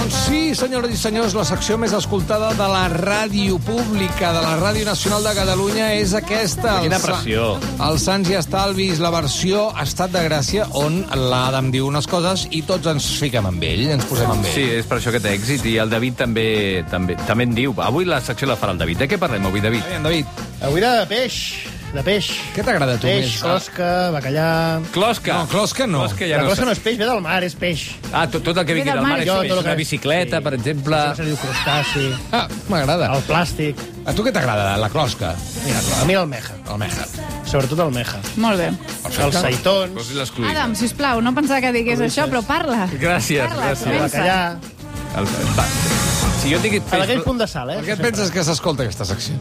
Doncs sí, senyores i senyors, la secció més escoltada de la ràdio pública, de la Ràdio Nacional de Catalunya, és aquesta. Quina pressió. El Sants i Estalvis, la versió Estat de Gràcia, on l'Adam diu unes coses i tots ens fiquem amb ell, ens posem amb ell. Sí, és per això que té èxit, i el David també en diu. Avui la secció la farà el David. De què parlem avui, David? Aviam, David. Avui de peix. De peix. Què t'agrada a tu Peix, més? closca, bacallà... Closca. No, closca no. Closca ja La no closca sé. no és peix, ve del mar, és peix. Ah, tot el que vingui del mar és Jo, peix. tot el que- Una bicicleta, sí. per exemple. Això se diu crustaci, Ah, m'agrada. el plàstic... A tu què t'agrada, la closca? Mira, a mi l'almeja. Almeja. Sobretot l'almeja. Molt bé. Els seitons, Posi l'excluït. Adam, sisplau, no pensava que digués això, però parla. Gràcies, Parla, gràcies. el comença. bacallà... Va. Si jo tingués A aquell peix... punt de sal, Per què et penses que s'escolta aquesta secció?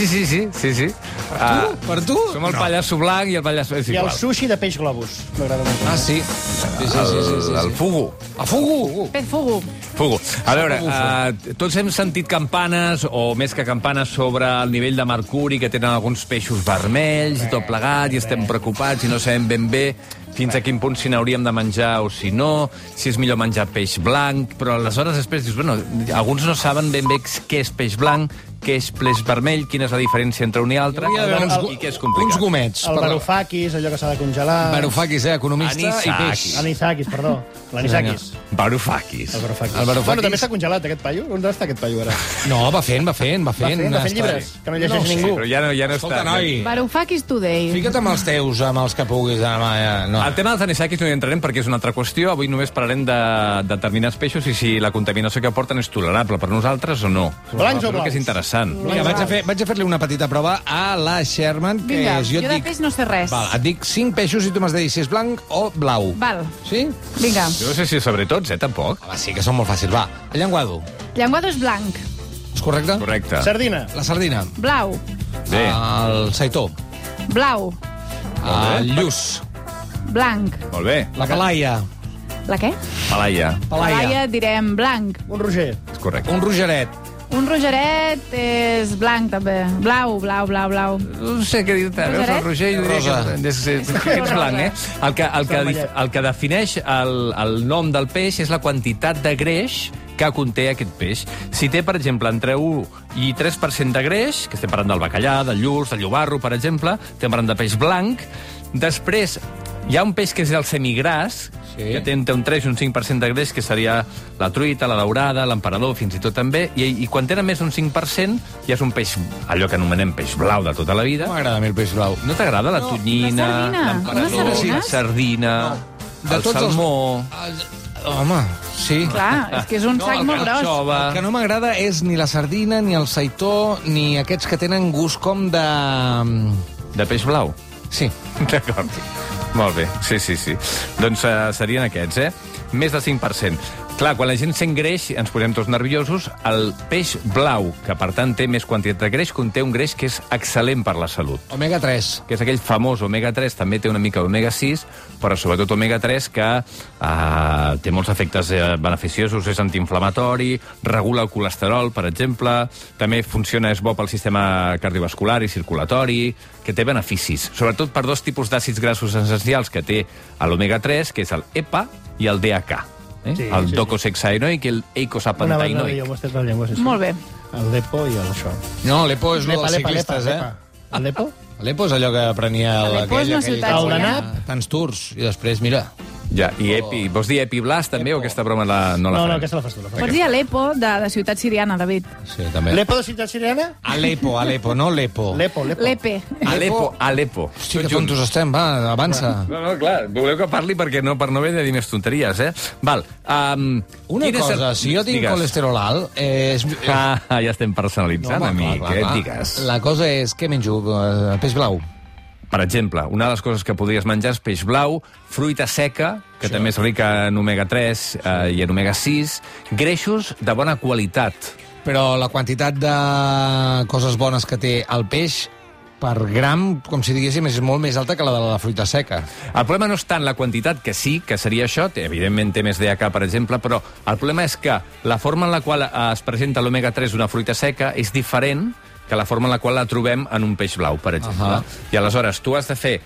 Sí. Per tu? Som el pallasso blanc i el pallasso... És I el igual. sushi de peix globus. M'agrada molt. Ah, sí. Sí. El fugu. A fugu. Pez fugu. Fugu. A veure, tots hem sentit campanes, o més que campanes, sobre el nivell de mercuri que tenen alguns peixos vermells i tot plegat, i estem preocupats i no sabem ben bé fins a quin punt si n'hauríem de menjar o si no, si és millor menjar peix blanc, però aleshores després dius, bueno, alguns no saben ben bé què és peix blanc, què és peix vermell, quina és la diferència entre un i altre, Hi hauria d'haver i què és complicat. uns gomets. El varufakis, allò que s'ha de congelar... Varufakis, economista i peix. Anisakis. Anisakis, perdó. L'anisakis. Varufakis. El varufakis. El varufakis. Bueno, també està congelat, aquest paio. On està aquest paio, ara? No, va fent. Va fent llibres, que no llegeix sé, ningú. Però ja no Escolta, està... noi, Varoufakis today. fica't amb els teus, amb els que puguis. No. El tema dels anisakis no hi entrarem perquè és una altra qüestió. Avui només parlarem de determinats peixos i si la contaminació que aporten és tolerable per nosaltres o no. Blancs o Però que és blaus? interessant. Vinga, vaig a fer-li una petita prova a la Sherman, que Vinga, és, jo et de dic... peix no sé res. Val, et dic 5 peixos i tu m'has de dir si és blanc o blau. Val, Sí? vinga. Jo no sé si sobre tots, tampoc. Home, sí que són molt fàcils. Va, el llenguado. Llenguado és blanc. És correcte? Correcte. Sardina. La sardina. Blau. Bé. El saitó. Blau. El lluç. Blanc. Molt bé. La palaia. La què? Malaia. Palaia direm blanc. Un roger. És correcte. Un rogeret. Un rogeret és blanc, també. Blau. No sé què dir-te. Veus el Roger? Jo diria Rosa. que ets blanc, eh? El que defineix el nom del peix és la quantitat de greix que conté aquest peix. Si té, per exemple, entre 1 i 3% de greix, que estem parlant del bacallà, del lluç, del llobarro, per exemple, estem parlant de peix blanc, després hi ha un peix que és el semigràs, que té entre un 3 i un 5% de greix, que seria la truita, la daurada, l'emperador, fins i tot també, i quan tenen més d'un 5% ja és un peix, allò que anomenem peix blau de tota la vida. No m'agrada a mi el peix blau. No t'agrada la tonyina, La sardina. l'emperador, Unes sardines? la sardina, De el tots els- salmó... Home, sí. Clar, és que és un sac molt gros. Xova... El que no m'agrada és ni la sardina, ni el saitó, ni aquests que tenen gust com de... De peix blau? Sí. D'acord. Molt bé, sí. Doncs serien aquests, eh? Més del 5%. Clar, quan la gent sent greix, ens posem tots nerviosos, el peix blau, que per tant té més quantitat de greix, conté un greix que és excel·lent per la salut, Omega 3. que és aquell famós omega-3, també té una mica omega-6, però sobretot omega-3, que té molts efectes beneficiosos, és antiinflamatori, regula el colesterol, per exemple, també funciona, és bo pel sistema cardiovascular i circulatori, que té beneficis, sobretot per 2 tipus d'àcids grassos essencials que té l'omega-3, que és el EPA i el DHA. Sí, El sí. docosahexaenoic i el Una eicosapentaenoic. jo m'ho estic la llengua, sí. Molt bé. El lepo i el això. No, l'Epo és el dels ciclistes, El lepo? L'Epo és allò que prenia Aleppo és una ciutat xinesa. tants tours, i després, mira... Ja, i Epi. Vols dir Epi Blas, també, o aquesta broma no la No, farem? aquesta la fas tu. Pots dir Aleppo, de ciutat siriana, David. Sí, també. Lepo de ciutat siriana? Alepo, no Lepo. Lepo. Lepe. Aleppo. Hosti, que tontos estem, va, avança. No, clar, voleu que parli perquè no, per no haver de dir més tonteries, eh? Val. Una cosa, si jo tinc Digues. colesterol alt, és... Ja estem personalitzant, home, amic, clar. digues. La cosa és, què menjo? Peix blau. Per exemple, una de les coses que podries menjar és peix blau, fruita seca, que també és rica en omega-3 i en omega-6, greixos de bona qualitat. Però la quantitat de coses bones que té el peix per gram, com si diguéssim, és molt més alta que la de la fruita seca. El problema no és tant la quantitat, que sí, que seria això, evidentment té més DHA, per exemple, però el problema és que la forma en la qual es presenta l'omega-3 d'una fruita seca és diferent que la forma en la qual la trobem en un peix blau, per exemple. I aleshores tu has de fer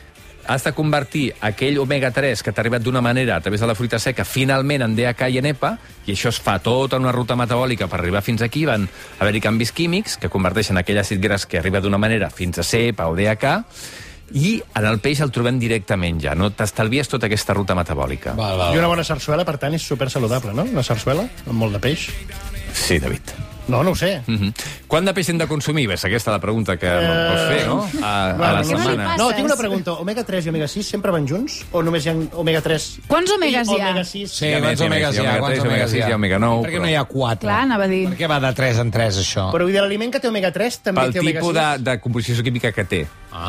has de convertir aquell omega-3 que t'ha arribat d'una manera a través de la fruita seca finalment en DHA i en EPA, i això es fa tota una ruta metabòlica per arribar fins aquí, van haver-hi canvis químics que converteixen aquell àcid gras que arriba d'una manera fins a ser EPA o DHA, i en el peix el trobem directament ja, no t'estalvies tota aquesta ruta metabòlica. I una bona sarsuela, per tant, és super saludable, no? Una sarsuela amb molt de peix. Sí, David. No ho sé. Quant de peix hem de consumir? Ves, aquesta és la pregunta que vols fer, no? A la setmana. No, tinc una pregunta. Omega-3 i omega-6 sempre van junts? O només hi ha omega-3 Quants omegas hi ha? omega-6? Sí, quants omegas hi ha? omega-3, omega-6 i omega-9. Per què no hi ha 4? Clar, anava a dir. Per què va de 3 en 3, això? Però vull dir, l'aliment que té omega-3 també Pel té tipus omega-6? de composició química que té.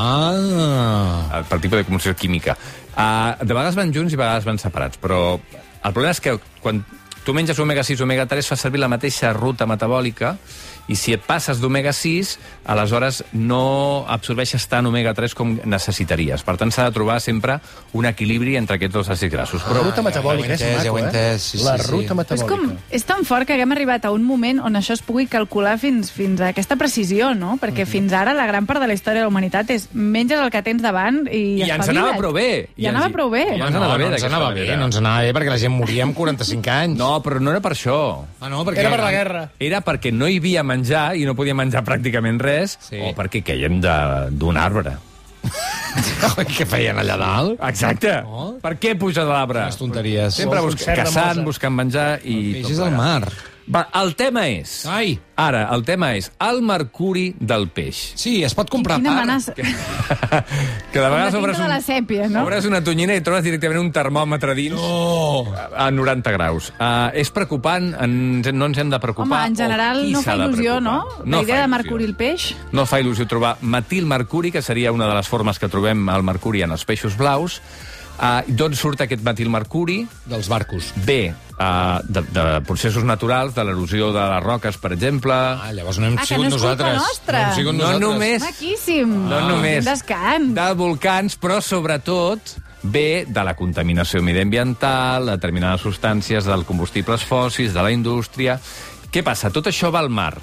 Pel tipus de composició química. De vegades van junts i a vegades van separats, però el problema és que quan tu menges omega-6 o omega-3 fa servir la mateixa ruta metabòlica, i si et passes d'omega-6, aleshores no absorbeixes tant omega-3 com necessitaries. Per tant, s'ha de trobar sempre un equilibri entre aquests dos àcids grassos. La ruta metabòlica, és ja ho he maco, entès, sí, La sí, ruta sí. metabòlica. És tan fort que haguem arribat a un moment on això es pugui calcular fins a aquesta precisió, no? Perquè fins ara la gran part de la història de la humanitat és menges el que tens davant i I ens anava prou bé. I anava prou bé. Ja ens anava bé no ens d'aquesta anava bé, manera. no ens anava bé, perquè la gent moria amb 45 anys. No, però no era per això. Ah, no, perquè... Era per la guerra. Era perquè no hi havia menjar i no podíem menjar pràcticament res, Sí. o perquè queien d'un arbre. Què feien allà dalt? Exacte. Oh. Per què puja de l'arbre? Les tonteries. Sempre Un cert de caçant, mosa. buscant menjar i... Peixes tot al plegat. mar. Va, el tema és... Ai! Ara, el tema és el mercuri del peix. Sí, es pot comprar Quina part. amenaça. Que de vegades Com la obres tinta de la sèpia, no? obres una tonyina i trobes directament un termòmetre dins a 90 graus. És preocupant, no ens hem de preocupar. Home, en general o qui no s'ha fa de il·lusió, no? preocupar? La fa idea de il·lusió. mercuri el peix. No fa il·lusió trobar metilmercuri, que seria una de les formes que trobem al mercuri en els peixos blaus. D'on surt aquest metilmercuri? Dels barcos. Bé, de processos naturals, de l'erosió de les roques, per exemple. Llavors no hem Que sigut no és culpa nosaltres. nostra. No hem sigut No nosaltres. només... Maquíssim. No només Quin descans. de volcans, però sobretot ve de la contaminació mediambiental, de determinades substàncies, dels combustibles fòssils, de la indústria. Què passa? Tot això va al mar.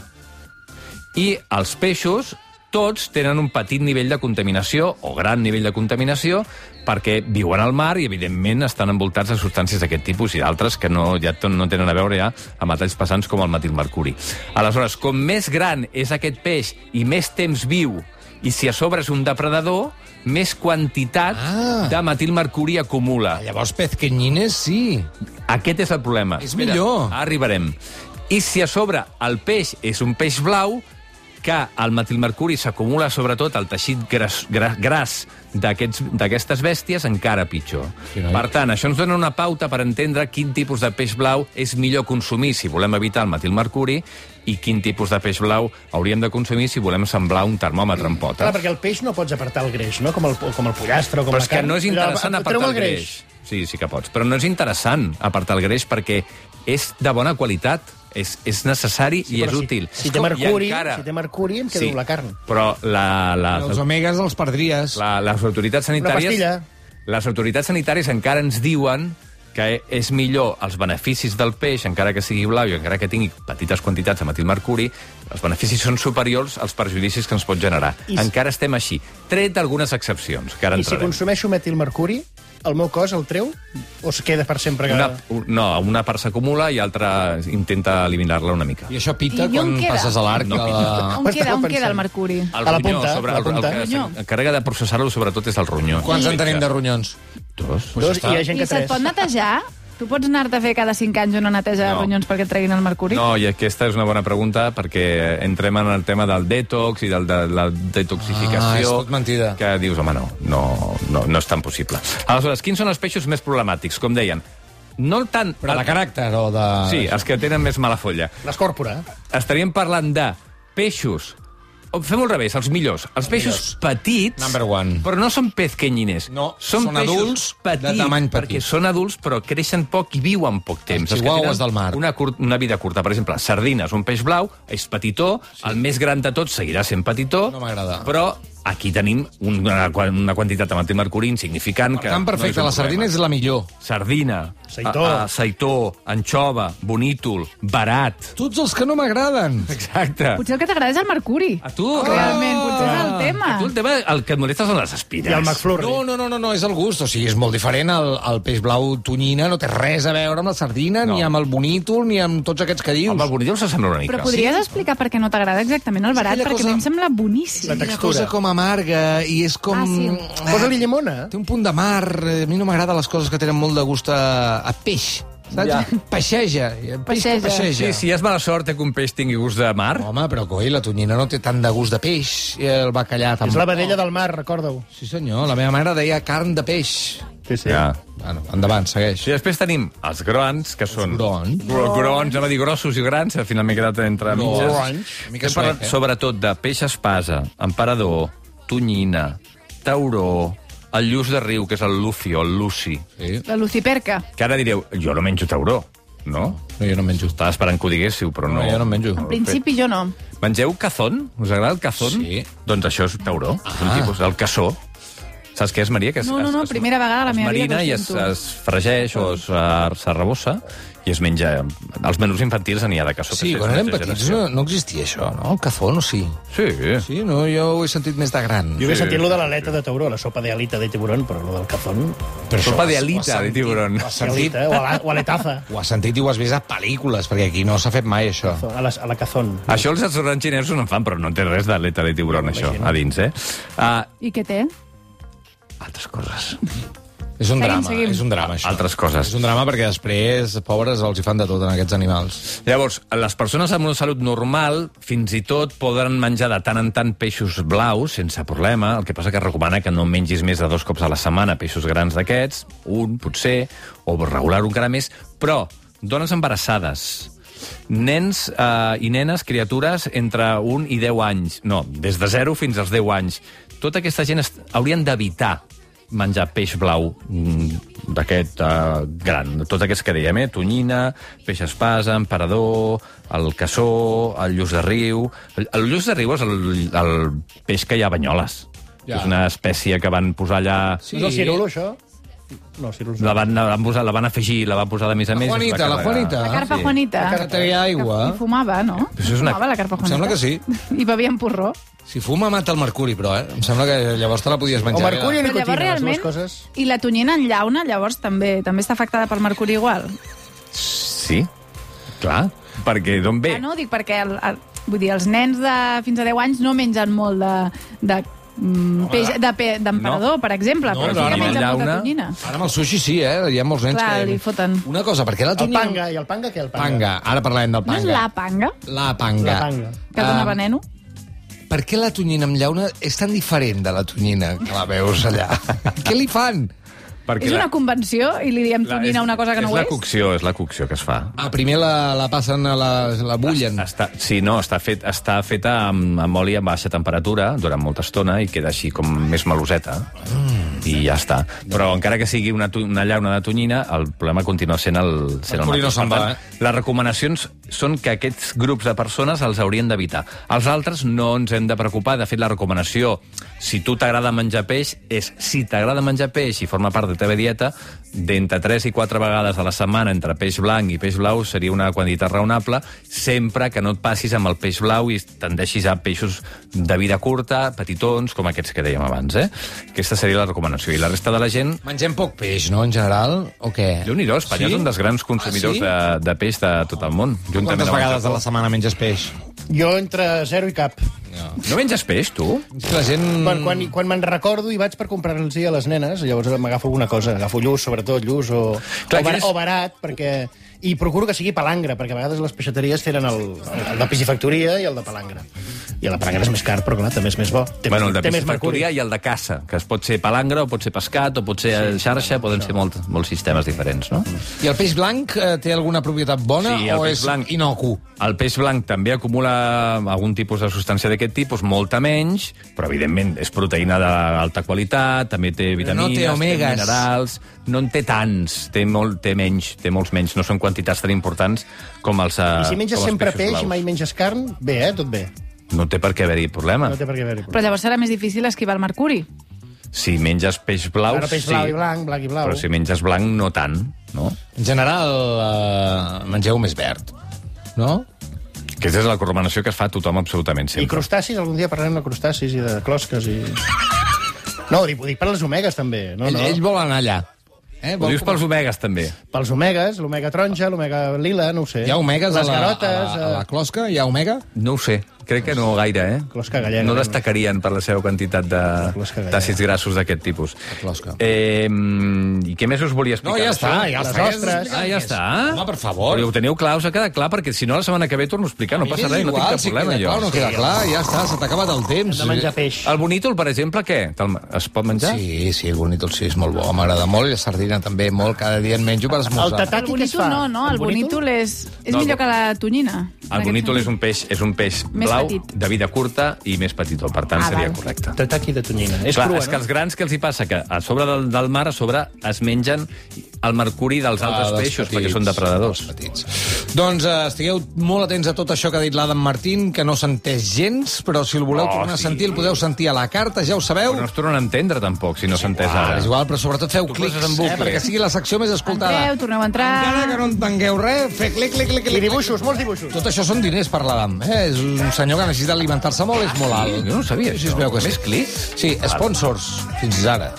I els peixos, tots tenen un petit nivell de contaminació, o gran nivell de contaminació, perquè viuen al mar i, evidentment, estan envoltats de substàncies d'aquest tipus i d'altres que no tenen a veure ja amb metalls pesants com el metilmercuri. Aleshores, com més gran és aquest peix i més temps viu, i si a sobre és un depredador, més quantitat de metilmercuri acumula. Llavors, pezqueñines, sí. Aquest és el problema. És millor. Ara arribarem. I si a sobre el peix és un peix blau, que el metilmercuri s'acumula sobretot al teixit gras d'aquestes bèsties, encara pitjor. Sí, noi. Per tant, això ens dona una pauta per entendre quin tipus de peix blau és millor consumir si volem evitar el metilmercuri i quin tipus de peix blau hauríem de consumir si volem semblar un termòmetre en potes. Clar, perquè el peix no pots apartar el greix, no? Com el pollastre o com Però la és que carn. no és interessant apartar Treu el greix. Sí, sí que pots. Però no és interessant apartar el greix perquè és de bona qualitat. És necessari i és Però útil. Si té mercuri, I encara- em quedo amb la carn. Però Els omegas els perdries. les autoritats sanitàries... pastilla. Les autoritats sanitàries encara ens diuen que és millor els beneficis del peix, encara que sigui blau i encara que tingui petites quantitats de metilmercuri, els beneficis són superiors als perjudicis que ens pot generar. Encara estem així, tret d'algunes excepcions, que ara I si entrarem. consumeixo metilmercuri, el meu cos el treu o es queda per sempre? Una part s'acumula i altra intenta eliminar-la una mica. I això pita I on quan queda? passes a l'arc. No de la... On queda pensant. el mercuri? El A la ronyó, punta, sobre a la punta. el que s'encarrega de processar-lo sobretot és el ronyó. Quants en tenim de ronyons? Dos. Dos, i hi ha gent I que se't tres. pot netejar? Tu pots anar-te a fer cada 5 anys una neteja de No. ronyons perquè et treguin el mercuri? No, i aquesta és una bona pregunta perquè entrem en el tema del detox i de la detoxificació. És tot mentida. Que dius, home, no és tan possible. Aleshores, quins són els peixos més problemàtics? Com deien, no tant... Però de caràcter o de... Sí, els que tenen més mala folla. L'escòrpora. Estaríem parlant de peixos... Fem-ho al revés, els millors. Els peixos petits... Number one. Però no són pezqueñines. No, són són peixos adults petits, de tamany petit. perquè són adults però creixen poc i viuen poc temps. Els que chihuahuas tenen del mar. una vida curta. Per exemple, sardines, un peix blau, és petitó, el més gran de tots seguirà sent petitó, No m'agrada. però aquí tenim una quantitat de mercuri insignificant. Per tant, perfecte, la sardina és la millor. Sardina, Seitó. seitó, anxova, bonítol, barat. Tots els que no m'agraden. Exacte. Potser el que t'agrada és el mercuri. A tu, Realment, potser és el tema. A tu el tema, el que et molesta són les espines. I el McFlurry. No, és el gust. O sigui, és molt diferent. El peix blau tonyina no té res a veure amb la sardina, ni amb el bonítol, ni amb tots aquests que dius. Amb el bonítol s'assembla una mica. Però podries explicar per què no t'agrada exactament el barat? aquella Perquè cosa- a mi em sembla boníssim. La Una textura. cosa com amarga i és com... Sí. Posa-li llimona. Té un punt de mar. A mi no m'agraden les coses que tenen molt de gust a peix. Saps? Ja. Peixeja. Peixeja. Sí, si és mala sort que un peix tingui gust de mar. Home, però coi, la tonyina no té tant de gust de peix. I el bacallà tampoc. És la vedella del mar, recorda-ho. Sí, senyor. La meva mare deia carn de peix. Sí, sí. Ja. Bueno, endavant, segueix. I després tenim els grans, que són... grons. Grons, anava a dir grossos i grans, al final m'he quedat entre mitges. Grons. Una mica Hem parlat suec, sobretot de peix espasa, emperador, tonyina, tauró, el lluç de riu, que és el lufi o el luci. Sí. La luciperca. Que ara direu, jo no menjo tauró, no? No, jo no en menjo. Estava esperant que ho diguéssiu, però no. No, jo no en menjo. En principi jo no. Mengeu cazón? Us agrada el cazón? Sí. Doncs això és tauró, és un tipus, el caçó. Saps què és, Maria? Que No, primera vegada a la meva vida que ho marina i sento. es fregeix o s'arrebossa i es menja... Als menús infantils n'hi ha de caçó. Sí, que quan és érem una petits generació. no existia això, no? El cazón, o sí? Sí. Sí, no, jo ho he sentit més de gran. Jo havia sentit lo de l'aleta de tauró, la sopa de alita de tiburón, però lo del cazón... Però Sopa això de ho has alita de sentit- tiburón. Ho has sentit, Alita, o aletaza. ho has sentit i ho has vist a pel·lícules, perquè aquí no s'ha fet mai, això. A la cazón. Això els restaurants xinesos no en fan, però no té res d'aleta de tiburón, això, a dins, eh? I què té? Altres coses. És un drama, Seguim. és un drama, això. Altres coses. És un drama perquè després, pobres, els hi fan de tot en aquests animals. Llavors, les persones amb una salut normal fins i tot poden menjar de tant en tant peixos blaus sense problema. El que passa que es recomana que no mengis més de 2 cops a la setmana peixos grans d'aquests, un, potser, o regular encara més, però dones embarassades, nens i nenes, criatures entre 1 i 10 anys, no, des de 0 fins als 10 anys. Tota aquesta gent haurien d'evitar menjar peix blau d'aquest gran. Tots aquests que dèiem, tonyina, peix espasa, emperador, el cassó, el lluç de riu... El lluç de riu és el peix que hi ha a Banyoles. Ja. És una espècie que van posar allà... Sí. És el cirulo, això? No, cirulo. La van afegir, la van posar de més a més. La Juanita, la Juanita. La carpa Juanita. Que treia aigua. I fumava, no? Això és una- Fumava la carpa Em Juanita. sembla que sí. I bevien porró. Si fuma, mata el mercuri, però, Em sembla que llavors te la podies O menjar. mercuri o Però llavors nicotina, les realment... dues coses. I la tonyina en llauna, llavors, també està afectada pel mercuri igual? Sí, clar, perquè d'on ve? No, dic perquè vull dir, els nens de fins a 10 anys no mengen molt de peix d'emperador, per exemple, No, però però sí ara que mengen llauna- molta tonyina. Ara amb el sushi sí, Hi ha molts nens Clar, que... li foten. Una cosa, perquè la El tonyina... panga, i el panga què? El panga? Panga. Ara parlem del No és panga. la panga, La panga. La panga. que dona veneno? Per què la tonyina amb llauna és tan diferent de la tonyina que la veus allà? Què li fan? Perquè És una convenció i li diem tonyina a una cosa que no ho és? És la cocció que es fa. Primer la passen la bullen. Sí, no, està feta amb oli a baixa temperatura durant molta estona i queda així com més maloseta. I ja està. Però encara que sigui una llauna de tonyina, el problema continua sent el mercuri no se'n Per va, tant, les recomanacions són que aquests grups de persones els haurien d'evitar. Els altres no ens hem de preocupar. De fet, la recomanació, si tu t'agrada menjar peix, és si t'agrada menjar peix i forma part de la teva dieta, d'entre 3 i 4 vegades a la setmana entre peix blanc i peix blau seria una quantitat raonable, sempre que no et passis amb el peix blau i tendeixis a peixos de vida curta, petitons, com aquests que dèiem abans. Aquesta seria la recomanació. I la resta de la gent... Mengem poc peix, no, en general? O què? Déu-n'hi-do, Espanya és un dels grans consumidors sí? de peix de tot el món. Quantes vegades a la setmana menges peix? Jo entre 0 i cap. No menges peix, tu? És que la gent... Quan me'n recordo i vaig per comprar-los a les nenes, llavors m'agafo alguna cosa. Agafo lluç, sobretot lluç, Clar, quin és- o barat, perquè... I procuro que sigui palangre, perquè a vegades les peixateries tenen el de piscifactoria i el de palangre. I el de palangre és més car, però clar, també és més bo. Té Bueno, el de té més piscifactoria mercuri. i el de caça, que es pot ser palangre, o pot ser pescat, o pot ser xarxa, poden ser molts sistemes diferents, no? I el peix blanc té alguna propietat bona Sí, el o peix és blanc- inocu? El peix blanc també acumula algun tipus de substància d'aquest tipus, molta menys, però evidentment és proteïna d'alta qualitat, també té Però no vitamines, té omegues. minerals, no en té tants, té molts menys, no són quantitats tan importants com els I si menges com els sempre peixos peix blaus. i mai menges carn, bé, tot bé. No té per què haver-hi problema. No té per què haver-hi Però problema. llavors serà més difícil esquivar el mercuri. Si menges peix blau, Claro, peix blau i blanc, blanc i blau. Però si menges blanc, no tant, no? En general, mengeu més verd, no? Aquesta és la recomanació que es fa a tothom absolutament I sempre. crustacis, algun dia parlarem de crustacis i de closques i... No, ho dic per les omegues, també. No, Ell vol anar allà. Ho dius pels omegues, també. Pels omegues, l'omega taronja, l'omega lila, no ho sé. Hi ha omegues les a garotes, la closca? Hi ha omega? No ho sé. Crec que no gaire, Closca gallega. No destacarien per la seva quantitat closca gallega. d'àcids grassos d'aquest tipus. Closca. I què més us volia explicar? No, ja està, ja Les està. ostres. Ja està? Home, per favor. Però ho teniu clar, us ha quedat clar, perquè si no la setmana que ve torno a explicar, no passa res, no tinc cap problema, jo. No queda clar, ja està, s'ha acabat el temps. de menjar peix. El bonítol, per exemple, què? Es pot menjar? Sí, el bonítol sí, és molt bo, m'agrada molt, i la sardina també, molt, cada dia en menjo per El esmorzar. El tataki què es bonítol fa? no, el bonítol és No, millor que la tonyina. El bonítol és un peix Més blau, petit. de vida curta i més petitó, per tant seria val. correcte. Tataki de tonyina. És Clar, crua, és que els grans, què els hi passa? Que a sobre del mar, a sobre, es mengen el mercuri dels altres dels peixos, petits, perquè són depredadors. dels petits. Doncs estigueu molt atents a tot això que ha dit l'Adam Martín, que no s'entès gens, però si el voleu tornar a sentir, el podeu sentir a la carta, ja ho sabeu. Però no es tornen a entendre, tampoc, si no s'entès ara. És igual, però sobretot feu Tu clics, poses en bucle. perquè sigui la secció més escoltada. Entreu, torneu a entrar. Encara que no entengueu res, fer clic, clic, clic, clic. I dibuixos, molts dibuixos. Tot això són diners per l'Adam. És un senyor que necessita alimentar-se molt, és molt alt. Jo no ho sabia, Sí, això. es veu que sí. Més clics? Sí, sponsors, fins ara.